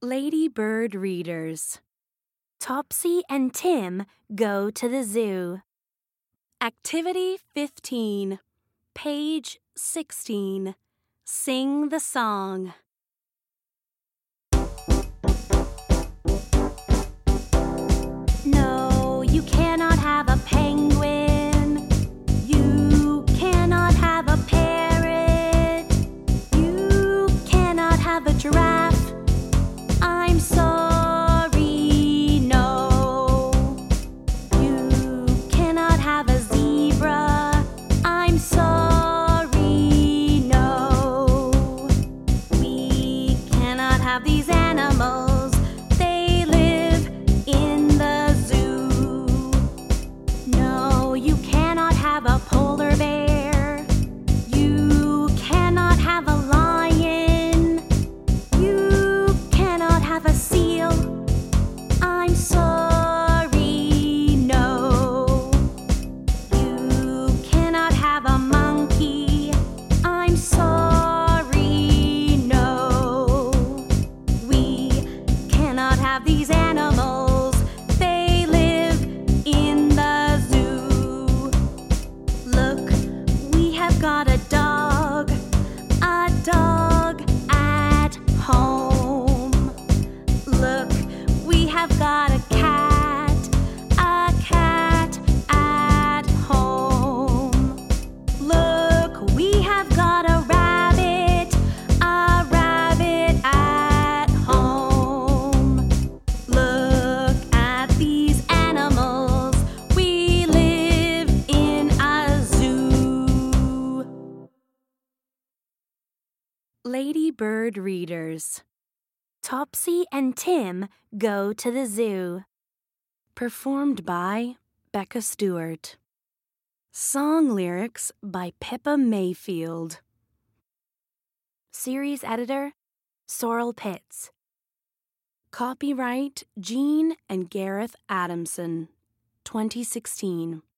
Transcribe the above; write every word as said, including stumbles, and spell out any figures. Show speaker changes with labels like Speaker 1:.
Speaker 1: Lady Bird Readers. Topsy and Tim go to the zoo. Activity fifteen, page sixteen. Sing the song. No, you cannot have a penguin. You cannot have a parrot. You cannot have a giraffe. I'm sorry, no. You cannot have a zebra. I'm sorry, no. We cannot have these animals. They live in the zoo. No, you cannot have a polar bear. You cannot have a lion. You cannot have a seal. I'm sorry, no. You cannot have a monkey. I'm sorry, no. We cannot have these animals. They live in the zoo. Look, we have got a dog. A dog at home. Look, we have got a cat, a cat at home. Look, we have got a rabbit, a rabbit at home. Look at these animals, we live in a zoo. Lady Bird Readers. Topsy and Tim go to the zoo. Performed by Becca Stewart. Song lyrics by Pippa Mayfield. Series editor, Sorrel Pitts. Copyright Jean and Gareth Adamson, twenty sixteen.